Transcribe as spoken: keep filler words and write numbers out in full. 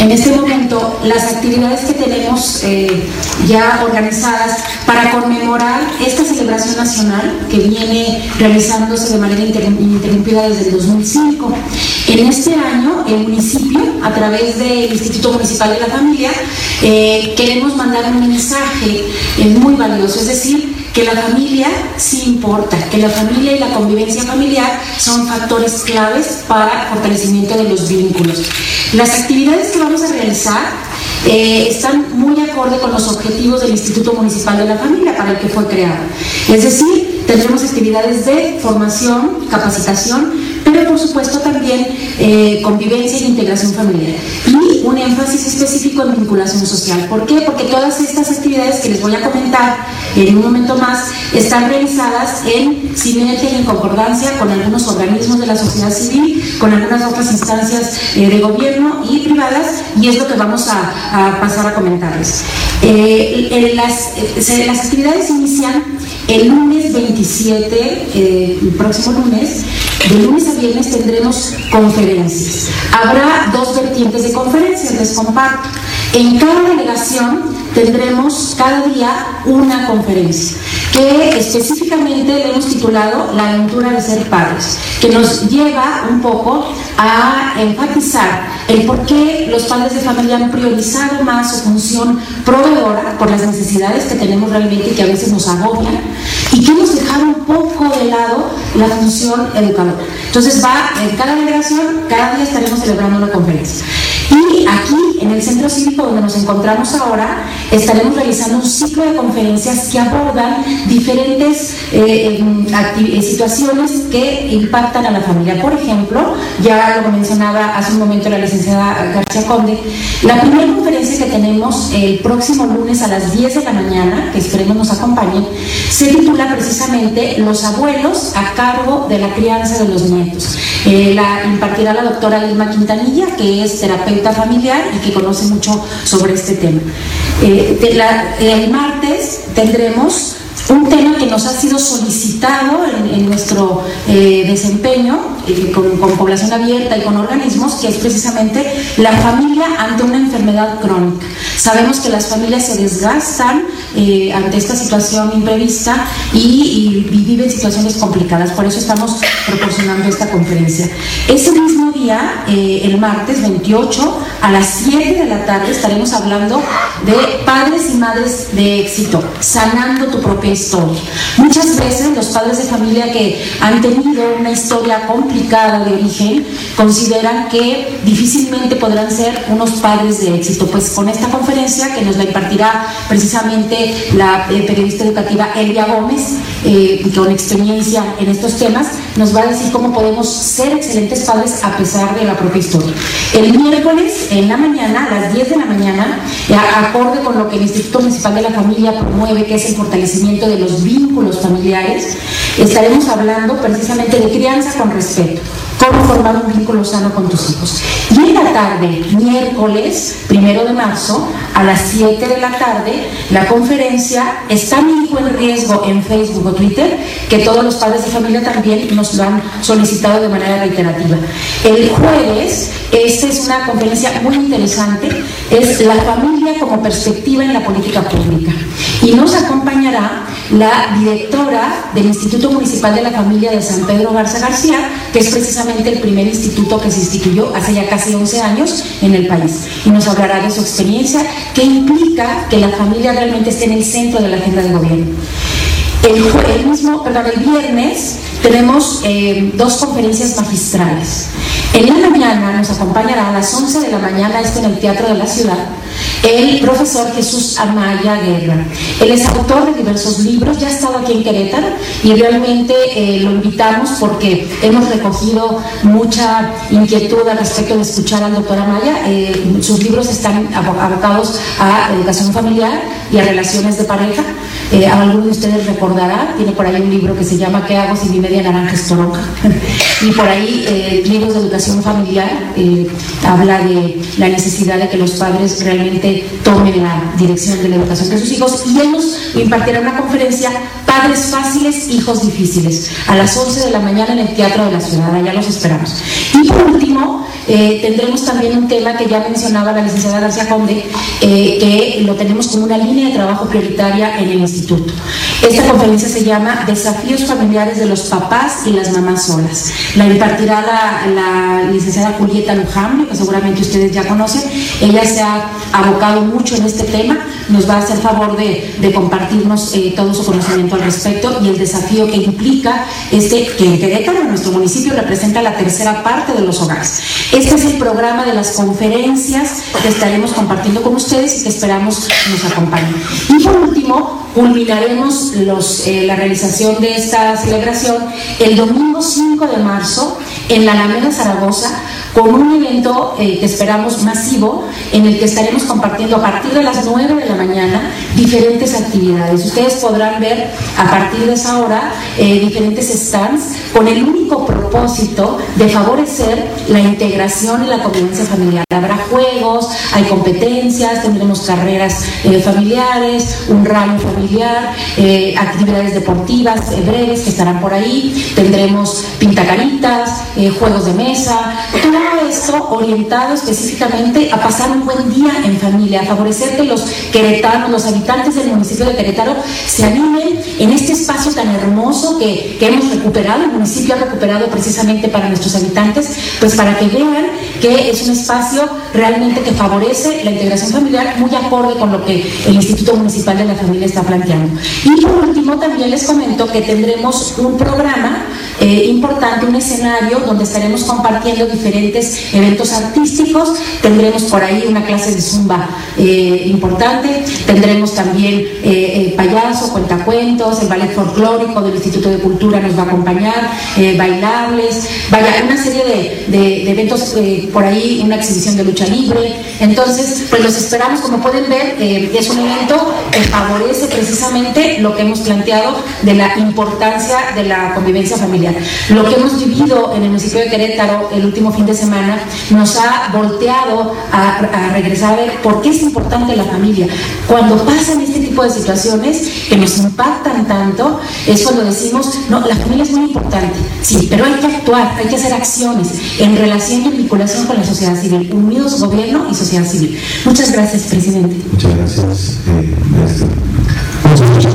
en este momento las actividades que tenemos eh, ya organizadas para conmemorar esta celebración nacional que viene realizándose de manera ininterrumpida desde el dos mil cinco. En este año, el municipio, a través del Instituto Municipal de la Familia, eh, queremos mandar un mensaje eh, muy valioso, es decir, que la familia sí importa, que la familia y la convivencia familiar son factores claves para el fortalecimiento de los vínculos. Las actividades que vamos a realizar eh, están muy acorde con los objetivos del Instituto Municipal de la Familia para el que fue creado. Es decir, tendremos actividades de formación, capacitación, pero por supuesto también eh, convivencia e integración familiar y un énfasis específico en vinculación social. ¿Por qué? Porque todas estas actividades que les voy a comentar en un momento más están realizadas en sinergia y en concordancia con algunos organismos de la sociedad civil, con algunas otras instancias eh, de gobierno y privadas, y es lo que vamos a, a pasar a comentarles. Eh, eh, las, eh, las actividades inician el lunes veintisiete, eh, el próximo lunes. De lunes a viernes tendremos conferencias. Habrá dos vertientes de conferencias, les comparto. En cada delegación tendremos cada día una conferencia que específicamente le hemos titulado La aventura de ser padres, que nos lleva un poco a enfatizar el por qué los padres de familia han priorizado más su función proveedora por las necesidades que tenemos realmente y que a veces nos agobian, y que hemos dejado un poco de lado la función educadora. Entonces va en cada delegación, cada día estaremos celebrando una conferencia. Y aquí, en el centro cívico donde nos encontramos ahora, estaremos realizando un ciclo de conferencias que abordan diferentes eh, eh, situaciones que impactan a la familia. Por ejemplo, ya lo mencionaba hace un momento la licenciada García Conde, la primera conferencia que tenemos el próximo lunes a las diez de la mañana, que esperemos nos acompañen, se titula precisamente Los abuelos a cargo de la crianza de los nietos. Eh, la impartirá la doctora Irma Quintanilla, que es terapeuta familiar y que conoce mucho sobre este tema. Eh, de la, el martes tendremos un tema que nos ha sido solicitado en, en nuestro eh, desempeño eh, con, con población abierta y con organismos, que es precisamente la familia ante una enfermedad crónica. Sabemos que las familias se desgastan eh, ante esta situación imprevista y, y, y viven situaciones complicadas, por eso estamos proporcionando esta conferencia. Ese mismo día, eh, el martes veintiocho, a las siete de la tarde, estaremos hablando de padres y madres de éxito, sanando tu propia historia. Muchas veces los padres de familia que han tenido una historia complicada de origen consideran que difícilmente podrán ser unos padres de éxito. Pues con esta conferencia, que nos la impartirá precisamente la eh, periodista educativa Elvia Gómez, eh, con experiencia en estos temas, nos va a decir cómo podemos ser excelentes padres a pesar de la propia historia. El miércoles en la mañana, a las diez de la mañana, eh, acorde con lo que el Instituto Municipal de la Familia promueve, que es el fortalecimiento de los vínculos familiares, estaremos hablando precisamente de crianza con respeto, cómo formar un vínculo sano con tus hijos. Y en la tarde, miércoles primero de marzo, a las siete de la tarde, la conferencia ¿Está mi hijo en riesgo? En Facebook o Twitter, que todos los padres de familia también nos lo han solicitado de manera reiterativa. El jueves, esta es una conferencia muy interesante, es la familia como perspectiva en la política pública. Y nos acompañará la directora del Instituto Municipal de la Familia de San Pedro Garza García, que es precisamente el primer instituto que se instituyó hace ya casi once años en el país, y nos hablará de su experiencia, que implica que la familia realmente esté en el centro de la agenda de gobierno. El, el mismo, perdón, el viernes tenemos eh, dos conferencias magistrales. En la mañana nos acompañará a las once de la mañana, esto en el Teatro de la Ciudad, el profesor Jesús Amaya Guerra. Él es autor de diversos libros, ya ha estado aquí en Querétaro y realmente eh, lo invitamos porque hemos recogido mucha inquietud al respecto de escuchar al doctor Amaya. Eh, sus libros están abocados a educación familiar y a relaciones de pareja. eh, alguno de ustedes recordará, tiene por ahí un libro que se llama ¿Qué hago si mi media naranja es toronja? Y por ahí eh, libros de educación familiar, eh, habla de la necesidad de que los padres realmente tomen la dirección de la educación de sus hijos, y él nos impartirá una conferencia, Padres Fáciles, Hijos Difíciles, a las once de la mañana en el Teatro de la Ciudad. Allá los esperamos. Y por último, eh, tendremos también un tema que ya mencionaba la licenciada García Conde, eh, que lo tenemos como una línea de trabajo prioritaria en el instituto. Esta conferencia se llama Desafíos familiares de los papás y las mamás solas. La impartirá la, la licenciada Julieta Luján, que seguramente ustedes ya conocen. Ella se ha abocado mucho en este tema, nos va a hacer favor de, de compartirnos eh, todo su conocimiento al respecto y el desafío que implica este, que en Querétaro, en nuestro municipio, representa la tercera parte de los hogares. Este es el programa de las conferencias que estaremos compartiendo con ustedes y que esperamos nos acompañen. Y por último, culminaremos los, eh, la realización de esta celebración el domingo cinco de marzo en la Alameda Zaragoza, con un evento eh, que esperamos masivo, en el que estaremos compartiendo a partir de las nueve de la mañana diferentes actividades. Ustedes podrán ver a partir de esa hora eh, diferentes stands con el único propósito de favorecer la integración y la convivencia familiar. Habrá juegos, hay competencias, tendremos carreras eh, familiares, un rally familiar, eh, actividades deportivas eh, breves que estarán por ahí, tendremos pintacaritas, eh, juegos de mesa, todo esto orientado específicamente a pasar un buen día en familia, a favorecer que los queretanos, los habitantes del municipio de Querétaro se animen en este espacio tan hermoso que, que hemos recuperado, el municipio ha recuperado precisamente para nuestros habitantes, pues para que vean que es un espacio realmente que favorece la integración familiar, muy acorde con lo que el Instituto Municipal de la Familia está planteando. Y por último también les comento que tendremos un programa eh, importante, un escenario donde estaremos compartiendo diferentes eventos artísticos, tendremos por ahí una clase de zumba eh, importante, tendremos también eh, eh, payaso, cuentacuentos, el ballet folclórico del Instituto de Cultura nos va a acompañar, eh, bailables, vaya, una serie de, de, de eventos eh, por ahí, una exhibición de lucha libre. Entonces, pues los esperamos. Como pueden ver, eh, es un evento que favorece precisamente lo que hemos planteado de la importancia de la convivencia familiar. Lo que hemos vivido en el municipio de Querétaro el último fin de semana nos ha volteado a, a regresar a ver por qué es importante la familia. Cuando pasan este tipo de situaciones que nos impactan tanto, es cuando decimos, no, la familia es muy importante, sí, pero hay que actuar, hay que hacer acciones en relación y en vinculación con la sociedad civil, unidos gobierno y sociedad civil. Muchas gracias, presidente. Muchas gracias, eh, maestra.